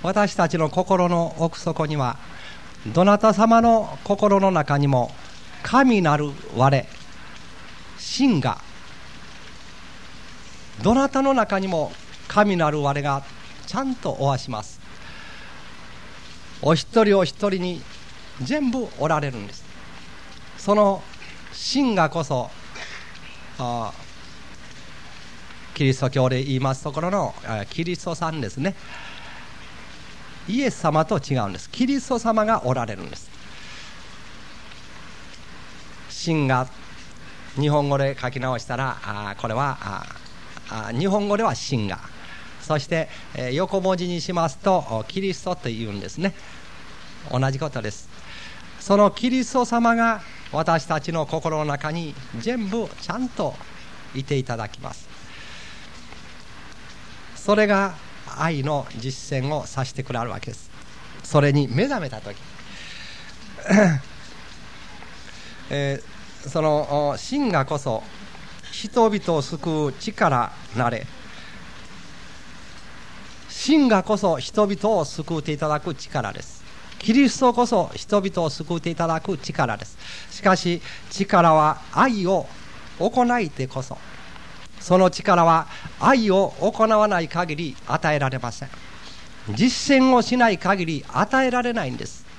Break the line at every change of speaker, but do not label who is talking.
私たちの心の奥底には、どなた様の心の中にも神なる我、神が、どなたの中にも神なる我がちゃんとおわします。お一人お一人に全部おられるんです。その神がこそ、キリスト教で言いますところのキリストさんですね。イエス様と違うんです。キリスト様がおられるんです。神が日本語で書き直したら、これは日本語では神が、そして、横文字にしますとキリストというんですね。同じことです。そのキリスト様が私たちの心の中に全部ちゃんといていただきます。それが愛の実践をさせてくれるわけです。それに目覚めたとき、その神がこそ人々を救う力なれ、神がこそ人々を救っていただく力です。キリストこそ人々を救っていただく力です。しかし力は愛を行いてこそ、その力は愛を行わない限り与えられません。実践をしない限り与えられないんです。